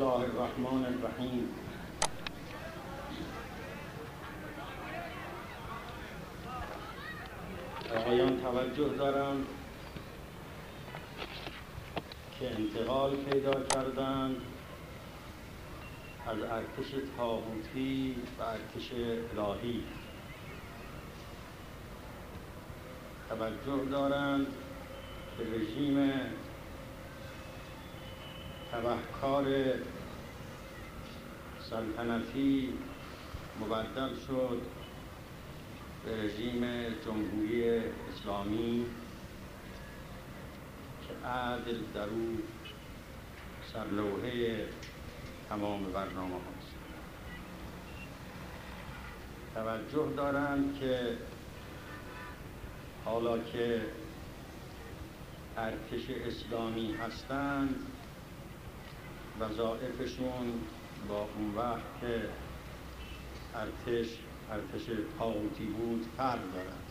الله الرحمن الرحیم. آقایان توجه دارم که انتقال پیدا کردند از ارتش طاغوتی و ارتش الهی. توجه دارند که رژیم تبهکار سلطنتی مبدل شد به رژیم جمهوری اسلامی که عدل در او سرلوحه تمام برنامه هاست. توجه دارند که حالا که ارتش اسلامی هستند وظایفشون با اون وقت که ارتش طاغوتی بود فرق دارد.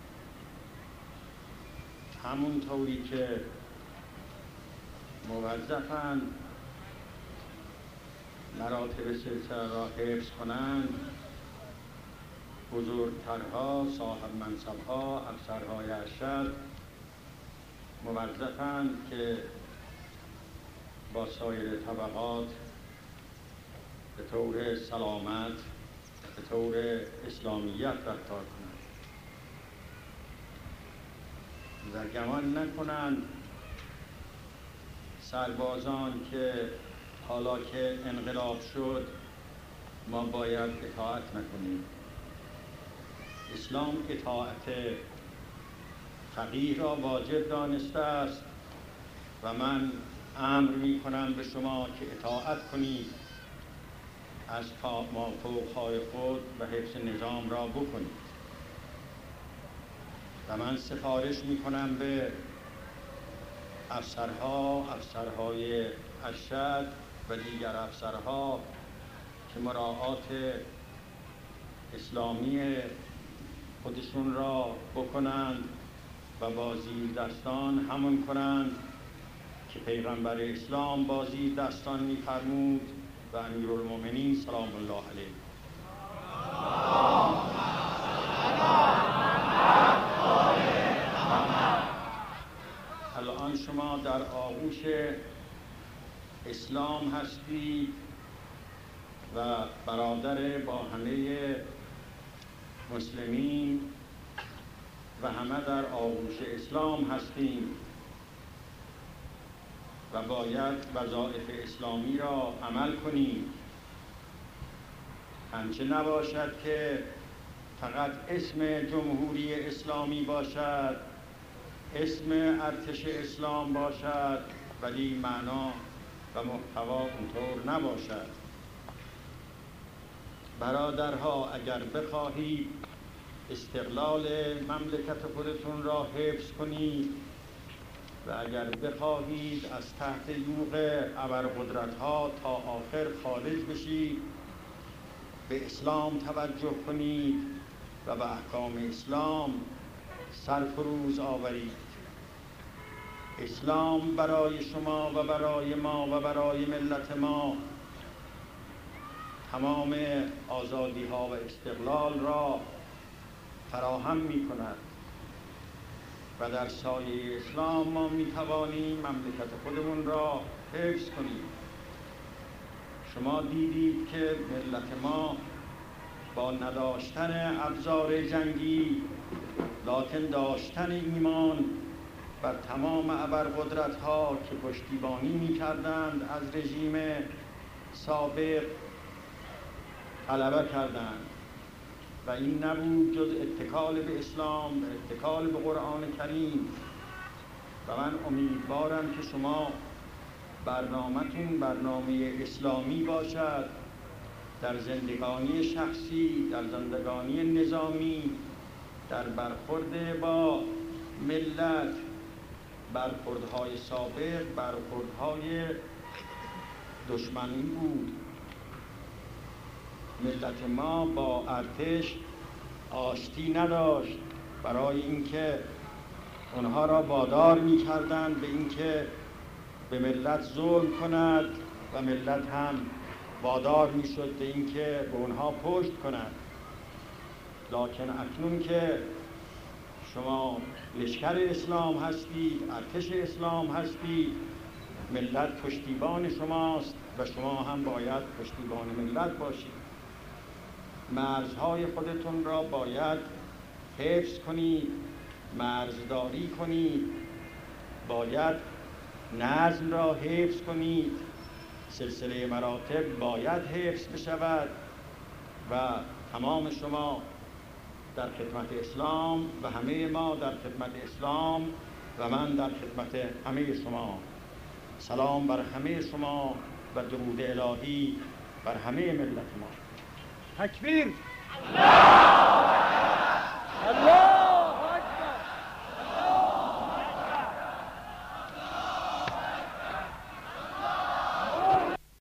همونطوری که موظفند مراتب سلسله را حفظ کنند، بزرگترها، صاحب منصبها، افسرهای ارشد موظفند که با سایر طبقات به طور سلامت، به طور اسلامیت رفتار کنند و گمان نکنند سربازان که حالا که انقلاب شد ما باید اطاعت نکنیم. اسلام اطاعت فقیه را واجب دانسته است و من امر می کنم به شما که اطاعت کنید، از مافوقهای خود و حفظ نظام را بکنید. و من سفارش می کنم به افسرهای ارشد و دیگر افسرها که مراعات اسلامی خودشون را بکنند و با زیردستان همون کنند که پیغمبر اسلام با زیردستان می‌فرمود و امیرالمومنین سلام الله علیه. الان شما در آغوش اسلام هستید و برادر با همه مسلمین و همه در آغوش اسلام هستیم و باید وظایف اسلامی را عمل کنیم. همچه نباشد که فقط اسم جمهوری اسلامی باشد، اسم ارتش اسلام باشد، ولی معنا و محتوا اونطور نباشد. برادرها، اگر بخواهید استقلال مملکت خودتون را حفظ کنید و اگر بخواهید از تحت یوغ ابرقدرت‌ها تا آخر خارج بشید، به اسلام توجه کنید و به احکام اسلام سرفروز آورید. اسلام برای شما و برای ما و برای ملت ما تمام آزادی‌ها و استقلال را فراهم می‌کند و در سایه اسلام ما می‌توانیم مملکت خودمون را حفظ کنیم. شما دیدید که ملت ما با نداشتن ابزار جنگی لکن داشتن ایمان بر تمام ابرقدرت‌ها که پشتیبانی می‌کردند از رژیم سابق غلبه کردند و این نبود جز اتکال به اسلام و اتکال به قرآن کریم. و من امیدوارم که شما برنامه‌تون برنامه اسلامی باشد، در زندگانی شخصی، در زندگانی نظامی، در برخورد با ملت. برخوردهای سابق برخوردهای دشمنی بود. ملت ما با ارتش آشتی نداشت برای اینکه اونها را وادار می‌کردند به اینکه به ملت ظلم کند و ملت هم وادار میشد به اینکه به اونها پشت کنند. لکن اکنون که شما لشکر اسلام هستید، ارتش اسلام هستید، ملت پشتیبان شماست و شما هم باید پشتیبان ملت باشید. مرزهای خودتون را باید حفظ کنید، مرزداری کنید، باید نظم را حفظ کنید، سلسله مراتب باید حفظ بشود و تمام شما در خدمت اسلام و همه ما در خدمت اسلام و من در خدمت همه شما. سلام بر همه شما و درود الهی بر همه ملت ما. تکبیر!